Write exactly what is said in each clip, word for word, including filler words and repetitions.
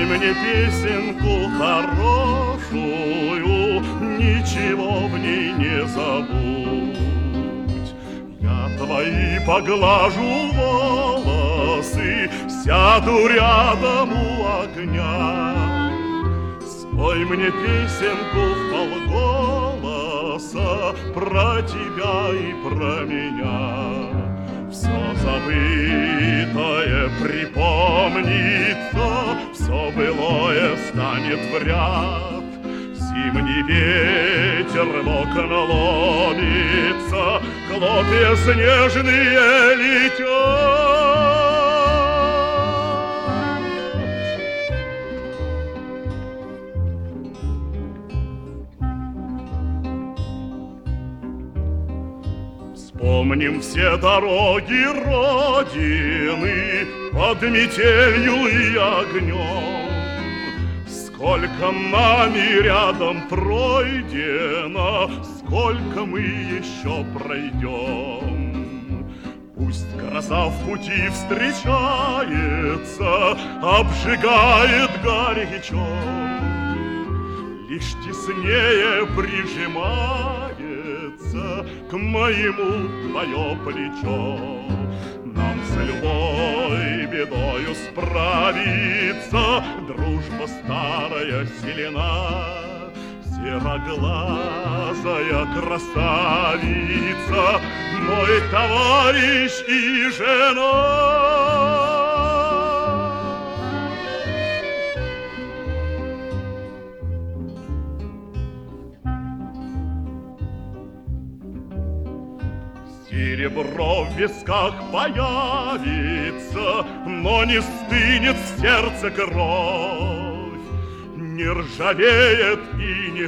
Спой мне песенку хорошую, ничего в ней не забудь. Я твои поглажу волосы, сяду рядом у огня. Спой мне песенку вполголоса про тебя и про меня. Все забытое припомнится, все былое станет в ряд. Зимний ветер в окна ломится, хлопья снежные летят. Помним все дороги Родины под метелью и огнем. Сколько нами рядом пройдено, сколько мы еще пройдем. Пусть гроза в пути встречается, обжигает горячо, лишь теснее прижимается к моему твое плечо. Нам с любой бедою справиться, дружба старая силена. Сероглазая красавица, мой товарищ и жена. Серебро в висках появится, но не стынет в сердце кровь, не ржавеет и не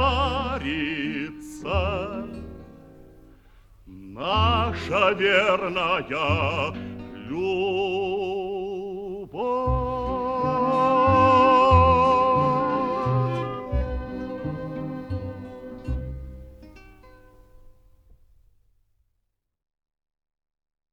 старится наша верная любовь.